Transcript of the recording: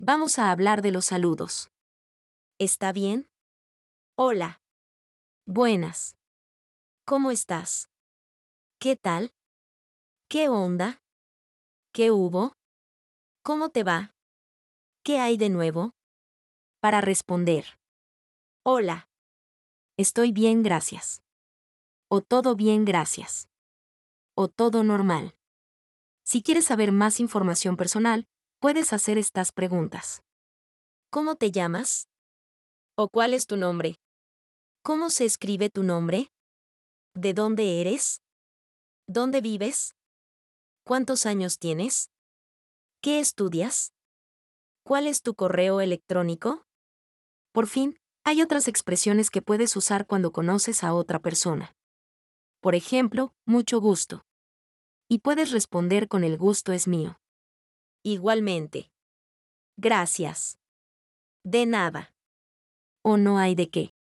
Vamos a hablar de los saludos. ¿Está bien? Hola. Buenas. ¿Cómo estás? ¿Qué tal? ¿Qué onda? ¿Qué hubo? ¿Cómo te va? ¿Qué hay de nuevo? Para responder. Hola. Estoy bien, gracias. O todo bien, gracias. O todo normal. Si quieres saber más información personal, puedes hacer estas preguntas. ¿Cómo te llamas? ¿O cuál es tu nombre? ¿Cómo se escribe tu nombre? ¿De dónde eres? ¿Dónde vives? ¿Cuántos años tienes? ¿Qué estudias? ¿Cuál es tu correo electrónico? Por fin, hay otras expresiones que puedes usar cuando conoces a otra persona. Por ejemplo, mucho gusto. Y puedes responder con el gusto es mío. Igualmente. Gracias. De nada. O no hay de qué.